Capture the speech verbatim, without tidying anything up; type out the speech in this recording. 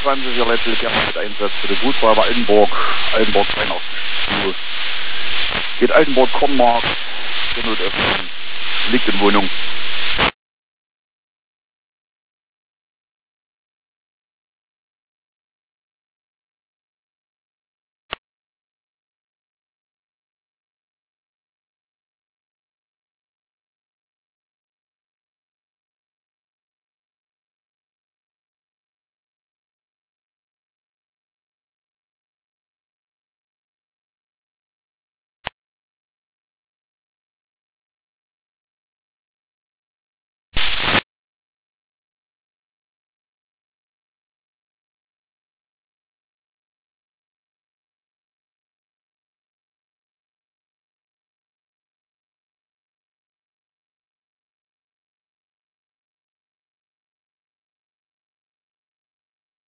zweiundzwanzig letztlich gerne mit Einsatz für die Fußball Altenburg, Altenburg Weihnachtsstuhl. Geht Altenburg Kornmarkt, liegt in Wohnung.